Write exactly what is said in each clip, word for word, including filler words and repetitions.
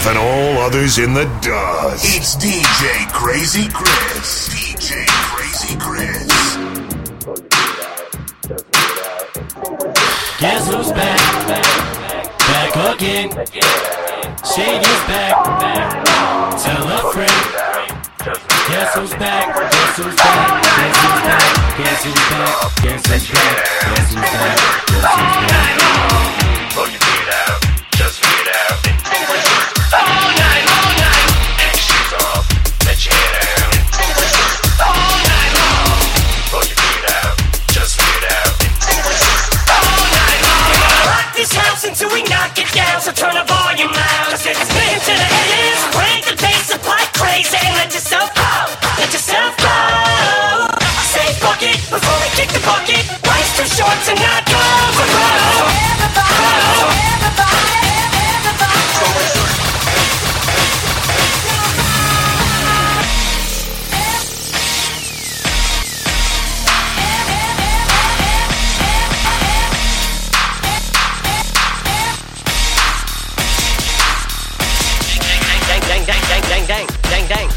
and all others in the dust. It's D J Crazy Chris. D J Crazy Chris. Guess who's back? Back again. Shady's back. Tell a friend. Guess who's back? Guess who's back? Guess who's back? Guess who's back? Guess who's back? Guess who's back? Guess who's back? Pull your feet out, just feet out. All night, all night. Take your shoes off, let your head out. All night long. Pull your feet out, just feet out. All night long. We're gonna rock this house until we knock it down. So turn the volume loud. Cause it's spinning to the ears. Crank the bass up like crazy and let yourself go. Let yourself go. Say fuck it before we kick the bucket. Life's too short to not go. So go. Dang, dang, dang, dang, dang, dang, dang.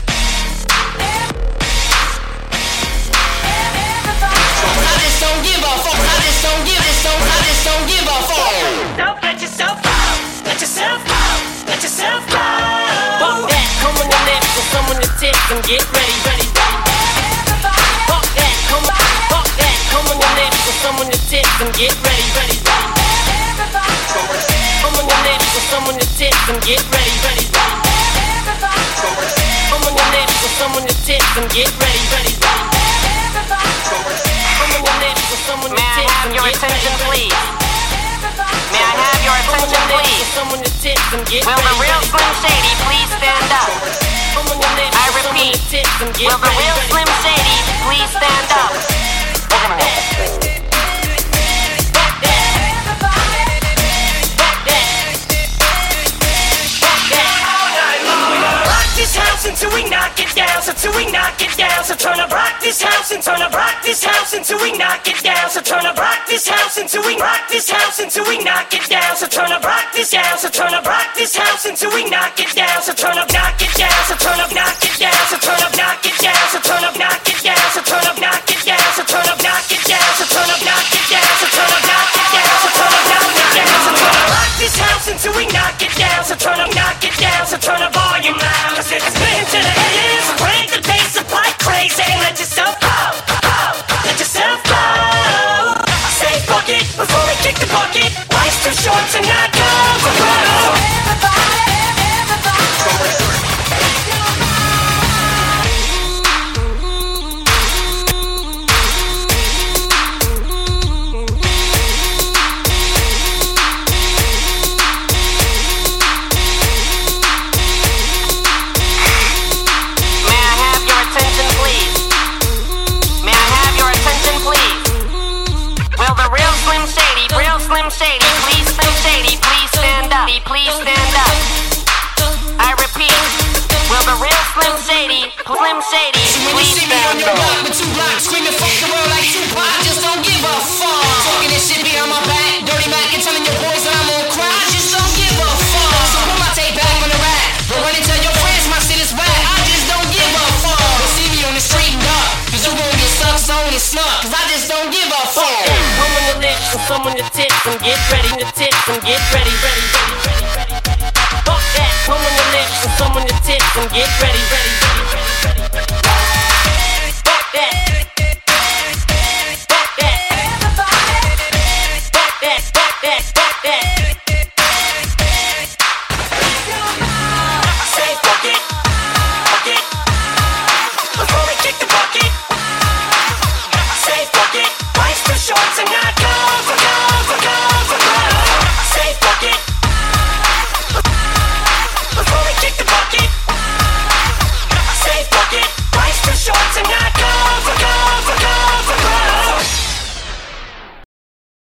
I just don't give a fuck. I just don't give this song. I just don't give a fuck. Don't let yourself go. Let yourself go. Let yourself go. Fuck that. Come on the lips and some on the tips and get ready, ready, ready. Fuck that. Come on, fuck that. Come on the lips and some on the tips and get ready, ready, ready. Come on the lips and some on the tips and get ready, ready, ready. Come on the lips and some on the tips and get ready, ready, ready. Come on the lips and some on the tips and get ready, please. May I have your attention, please? Will the real Slim Shady please stand up? I repeat, will the real Slim Shady please stand up? Wait a minute. This house until we knock it down, so till we knock it down, so turn up rock this house and turn up rock this house until we knock it down, so turn up rock this house until we rock this house until we knock it down, so turn up rock this down, so turn up rock this house until we knock it down, so turn up knock it down, so turn up knock it down, so turn up knock it down, so turn up knock it down, so turn up knock it down, so turn up knock it down, so turn up knock it down, so turn up knock it down, so turn up knock it down, so turn up rock this house until we knock it down, so turn up knock it down, so turn up volume loud, cause it's spinning to the ears, crank the bass up like crazy and let yourself go, go, let yourself go. Say fuck it before we kick the bucket. Life's too short to not go, so go. Shady, please, Slim Shady, please stand up. Please stand up. I repeat, will the real Slim Shady, Slim Shady, please stand up. With two blocks, screaming fuck the world like Tupac, I just don't give a fuck. Talking this shit behind my back, dirty Mac and telling your boys that I'm on crack. I just don't give a fuck. So put my tape back on the rack, but run and tell your friends my shit is whack. I just don't give a fuck. They see me on the street and up, cause you gon' get stuck, so and snuck, cause I just don't give a fuck. Come on the lips and some on the tips and get ready, the tips and get ready, ready, ready, ready, ready. Fuck that, come on the lips and some on the tips and get ready, ready, ready.